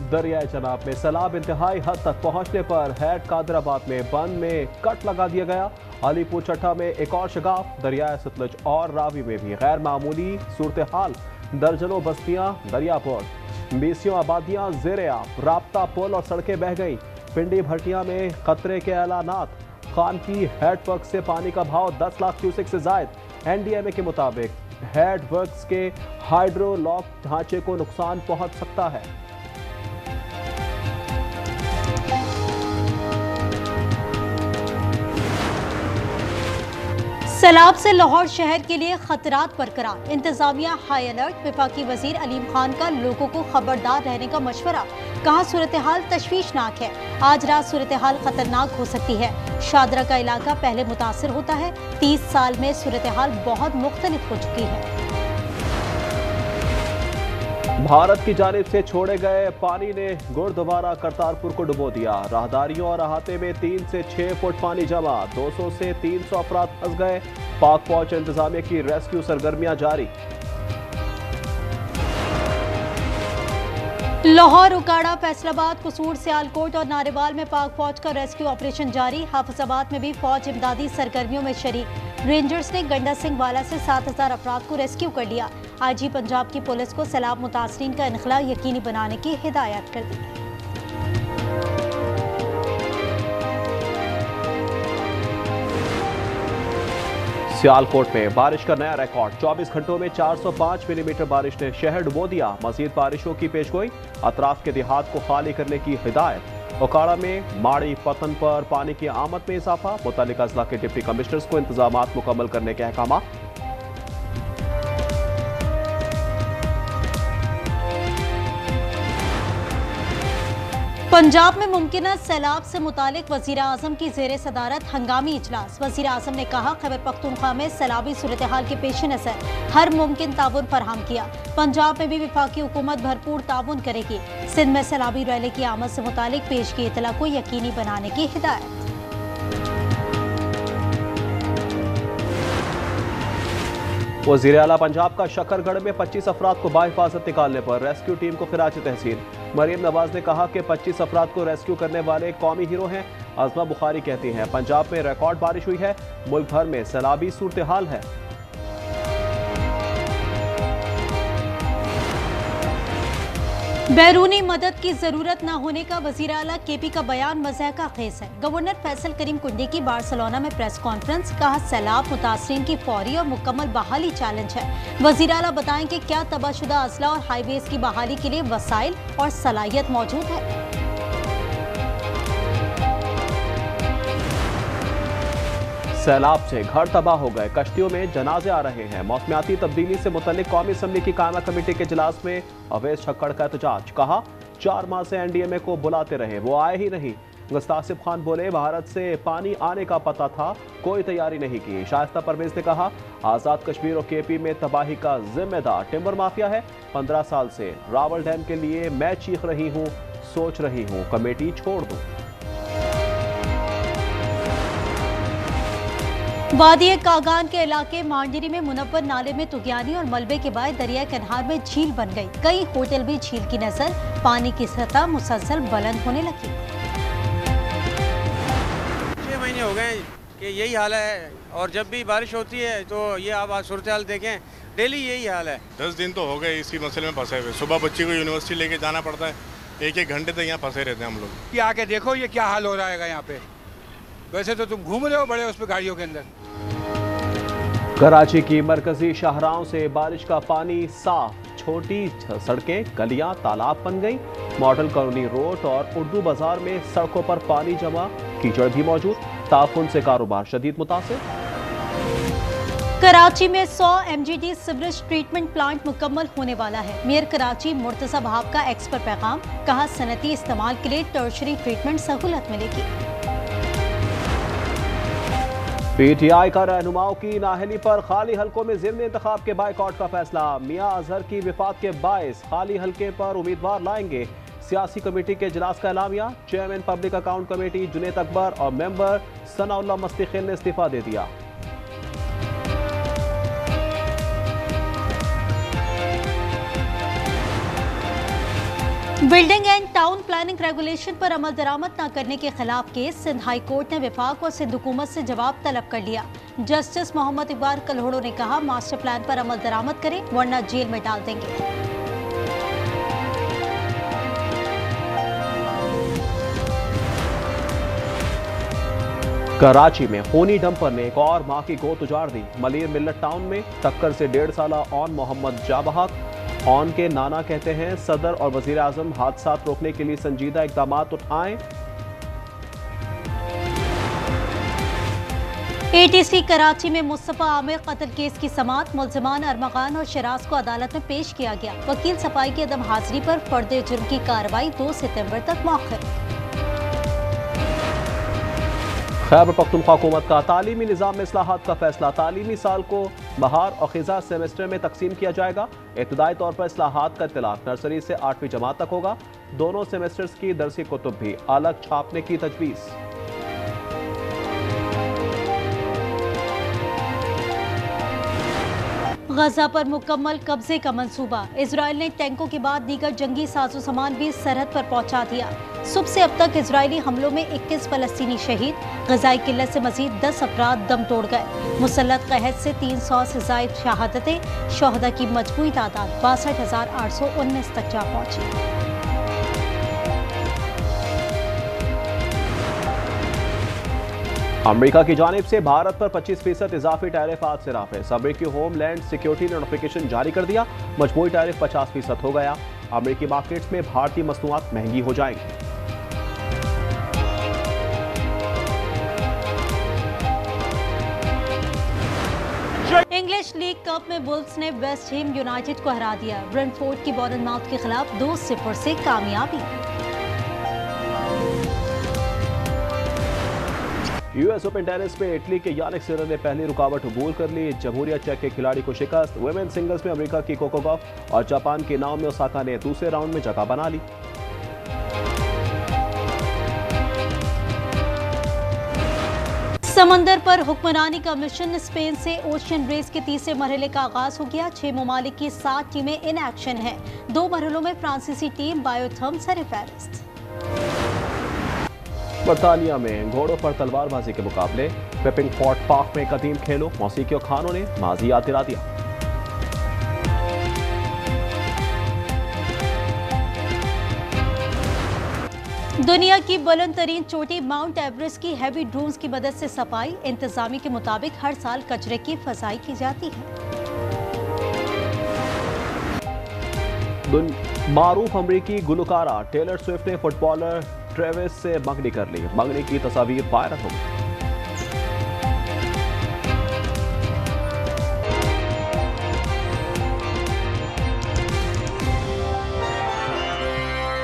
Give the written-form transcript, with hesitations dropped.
दरियाए चनाब में सैलाब इंतहाई हद तक पहुंचने पर हैट कादराबाद में बंद में कट लगा दिया गया। अलीपुर चट्टा में एक और शगाफ, दरियाए सतलुज और रावी में भी गैर मामूली सूरत हाल। दर्जनों बस्तियां दरियापुर, बीसियों आबादियां ज़ेर-ए-आब, राब्ता पुल और सड़कें बह गई। पिंडी भटिया में खतरे के ऐलानात। खान की हैट वर्क से पानी का भाव 10 लाख क्यूसेक से जायद। एनडीएमए के मुताबिक हैट वर्क्स के हाइड्रोलॉक ढांचे को नुकसान पहुंच सकता है। सैलाब से लाहौर शहर के लिए खतरात बरकरार, इंतजामिया हाई अलर्ट। वफाकी वजीर अलीम खान का लोगों को खबरदार रहने का मशवरा, कहा सूरत हाल तशवीशनाक है, आज रात सूरत हाल खतरनाक हो सकती है। शादरा का इलाका पहले मुतासर होता है, 30 साल में सूरत हाल बहुत मुख्तलिफ हो चुकी है। भारत की जानिब से छोड़े गए पानी ने गुरुद्वारा करतारपुर को डुबो दिया। राहदारियों और अहाते में 3 से 6 फुट पानी जमा, 200 से 300 अफराद फंस गए। पाक फौज इंतजामिया की रेस्क्यू सरगर्मियां जारी। लाहौर, उकाड़ा, फैसलाबाद, कसूर, सियालकोट और नारेवाल में पाक फौज का रेस्क्यू ऑपरेशन जारी। हाफिजाबाद में भी फौज इमदादी सरगर्मियों में शरीक। रेंजर्स ने गंडा सिंह वाला से 7000 अफराद को रेस्क्यू कर लिया। आईजी पंजाब की पुलिस को सैलाब मुतासरीन का इनखला यकीनी बनाने की हिदायत कर दी। सियालकोट में बारिश का नया रिकॉर्ड, 24 घंटों में 405 मिलीमीटर बारिश ने शहर डुबो दिया। मजीद बारिशों की पेशगोई, अतराफ के देहात को खाली करने की हिदायत। ओकाड़ा में माड़ी पतन पर पानी की आमद में इजाफा, मुतल्लिका अजला के डिप्टी कमिश्नर्स को इंतजामात मुकम्मल करने के अहकाम। पंजाब में मुमकिन सैलाब से मुतालिक वजीर आजम की जेर सदारत हंगामी इजलास। वजीर आजम ने कहा, खैबर पख्तूनख्वा में सैलाबी सूरत हाल के पेश नज़र हर मुमकिन ताउन फराहम किया। पंजाब में भी वफाकी हुकूमत भरपूर ताउन करेगी। सिंध में सैलाबी रैली की आमद से मुतालिक पेश की इतला को यकीनी बनाने की हिदायत। वज़ीर आला पंजाब का शकरगढ़ में 25 अफराद को बाहिफाजत निकालने पर रेस्क्यू टीम को खिराज तहसीन। मरीम नवाज ने कहा कि 25 अफराद को रेस्क्यू करने वाले कौमी हीरो हैं। अज़मा बुखारी कहती हैं, पंजाब में रिकॉर्ड बारिश हुई है, मुल्क भर में सैलाबी सूरत हाल है। बैरूनी मदद की जरूरत न होने का वजीर आला केपी का बयान मज़ह का खेज है। गवर्नर फैसल करीम कुंडी की बार्सिलोना में प्रेस कॉन्फ्रेंस, कहा सैलाब मुतासरीन की फौरी और मुकम्मल बहाली चैलेंज है। वजीर आला बताएं कि क्या तबाहशुदा अजला और हाईवेज की बहाली के लिए वसाइल और सलाहियत मौजूद है। सैलाब से घर तबाह हो गए, कश्तियों में जनाजे आ रहे हैं। मौसमियाती तब्दीली से मुतल्लिक कौमी असम्बली की कायमा कमेटी के इजलास में अवैस छक्कड़ का एहतजाज, कहा 4 माह से एनडीएमए को बुलाते रहे, वो आए ही नहीं। गुस्तासिफ खान बोले, भारत से पानी आने का पता था, कोई तैयारी नहीं की। शाइस्ता परवेज ने कहा, आज़ाद कश्मीर और केपी में तबाही का जिम्मेदार टिम्बर माफिया है। 15 साल से रावल डैम के लिए मैं चीख रही हूँ, सोच रही हूँ कमेटी छोड़ दूँ। वादी कागान के इलाके मांडरी में मुनव्वर नाले में तुगयानी और मलबे के बाद दरिया किनार में झील बन गई। कई होटल भी झील की नजर, पानी की सतह मुसलसल बुलंद होने लगी। 6 महीने हो गए कि यही हाल है, और जब भी बारिश होती है तो ये आप आज सूरत हाल देखें, डेली यही हाल है। 10 दिन तो हो गए इसी मसले में फंसे हुए। सुबह बच्ची को यूनिवर्सिटी लेके जाना पड़ता है, 1-1 घंटे तक यहाँ फंसे रहते हैं हम लोग। कि आके देखो ये क्या हाल हो रहा है यहाँ पे। वैसे तो तुम घूम रहे हो बड़े उस पे गाड़ियों के अंदर। कराची की मरकजी शाहराहों से बारिश का पानी साफ, छोटी सड़कें, गलियां तालाब बन गई। मॉडल कॉलोनी रोड और उर्दू बाजार में सड़कों पर पानी जमा, कीचड़ भी मौजूद। ताफुन से कारोबार शदीद मुतासिर। कराची में 100 MGD सीवरेज ट्रीटमेंट प्लांट मुकम्मल होने वाला है। मेयर कराची मुर्तजा बहाब का एक्स पर पैगाम, कहा सनती इस्तेमाल के लिए टर्शरी ट्रीटमेंट सहूलत मिलेगी। पीटीआई का रहनुमाओं की नाहली पर खाली हलकों में ज़िम्नी इंतखाब के बाइकआउट का फैसला। मियां अजहर की विफात के बायस खाली हलके पर उम्मीदवार लाएंगे। सियासी कमेटी के इजलास का एलामिया, chairman public account committee Junaid Akbar और मेंबर सनाउल्लाह मस्तिखिल ने इस्तीफा दे दिया। Building and town planning regulation पर अमल दरामद न करने के खिलाफ केस। सिंध हाई कोर्ट ने विभाग और सिंध हुकूमत से जवाब तलब कर लिया। जस्टिस मोहम्मद इकबाल कल्होड़ो ने कहा, मास्टर प्लान पर अमल दरामद करें वरना जेल में डाल देंगे। कराची में खूनी डंपर ने एक और मां की गोद उजाड़ दी। मलिर मिल्लत टाउन में टक्कर से 1.5 साला ऑन मोहम्मद जाबहाक। ऑन के नाना कहते हैं, सदर और वजीर आजम हादसा रोकने के लिए संजीदा इकदाम उठाएं। ATC कराची में मुस्तफा आमिर कत्ल केस की समाअत। मुल्जिमान अरमगान और शराज को अदालत में पेश किया गया। वकील सफाई की अदम हाजिरी पर फर्द जुर्म की कार्रवाई 2 सितंबर तक मौखर। खैबर पख्तूनख्वा हुकूमत का तालीमी निज़ाम में इस्लाहात का फैसला। तालीमी साल को बहार और खिज़ा सेमेस्टर में तकसीम किया जाएगा। इब्तदाई तौर पर इस्लाहात का इत्तलाक नर्सरी से 8वीं जमात तक होगा। दोनों सेमेस्टर्स की दरसी कुतुब भी अलग छापने की तजवीज़। गजा पर मुकम्मल कब्जे का मंसूबा। इजराइल ने टैंकों के बाद दीगर जंगी साजो सामान भी सरहद पर पहुंचा दिया। सुबह से अब तक इजरायली हमलों में 21 फलस्तीनी शहीद। गजाई किल्लत से मजीद 10 अफराद दम तोड़ गए। मुसल्लत कहत से 300 से जायद शहादतें। शोहदा की मजमूई तादाद 62,819 तक जा पहुंची। अमेरिका की जानिब से भारत पर 25% इजाफी टैरिफ आज से नाफिज। अमेरिकी होमलैंड सिक्योरिटी ने नोटिफिकेशन जारी कर दिया। मजमूई टैरिफ 50% हो गया। अमेरिकी मार्केट्स में भारतीय मसनूआत महंगी हो जाएंगी। इंग्लिश लीग कप में बुल्स ने वेस्ट हैम यूनाइटेड को हरा दिया। ब्रेंटफोर्ड की बॉर्नमाउथ के खिलाफ 2-0 से कामयाबी। यूएस ओपन टेनिस में इटली के यानिक सिनर ने पहली रुकावट अबूर कर ली। जमहूरिया चेक के खिलाड़ी को शिकस्त। वुमेन सिंगल्स में अमेरिका की कोको गॉफ और जापान की नाओमी ओसाका ने दूसरे राउंड में जगह बना ली। समंदर पर हुक्मरानी का मिशन। स्पेन से ओशियन रेस के तीसरे मरहले का आगाज हो गया। 6 ममालिक की 7 टीमें इन एक्शन हैं। 2 मरहलों में फ्रांसीसी टीम बायोथर्म सरफहरिस्त। बरतानिया में घोड़ों पर तलवारबाजी के मुकाबले। पेपिंग फोर्ट पार्क में कदीम खेलों, मौसीकी और खानों ने माजी याद दिला दिया। दुनिया की बुलंद तरीन चोटी माउंट एवरेस्ट की हेवी ड्रोन्स की मदद से सफाई। इंतजामी के मुताबिक हर साल कचरे की फसाई की जाती है। मारूफ अमरीकी गुलकारा टेलर स्विफ्ट ने फुटबॉलर ट्रेविस से मंगनी कर ली। मंगनी की तस्वीर वायरल हो गई।